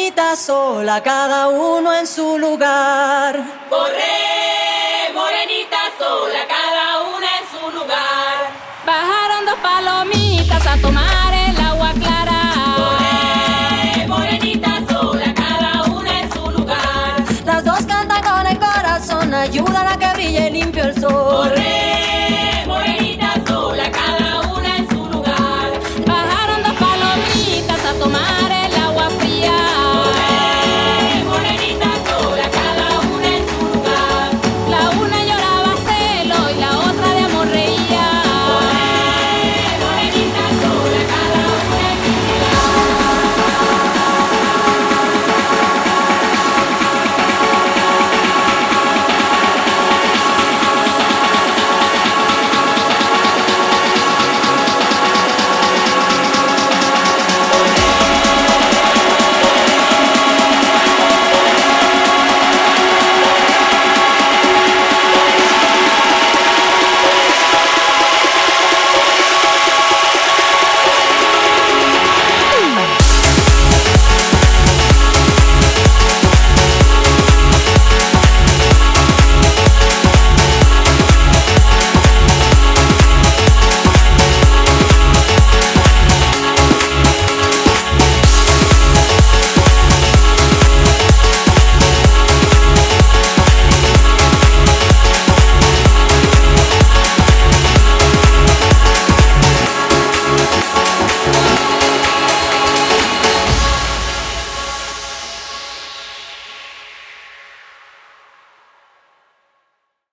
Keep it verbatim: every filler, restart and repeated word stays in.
morenita sola, cada uno en su lugar. Corre, morenita sola, cada una en su lugar. Bajaron dos palomitas a tomar el agua clara. Corre, morenita sola, cada una en su lugar. Las dos cantan con el corazón, ayudan a que brille limpio el sol.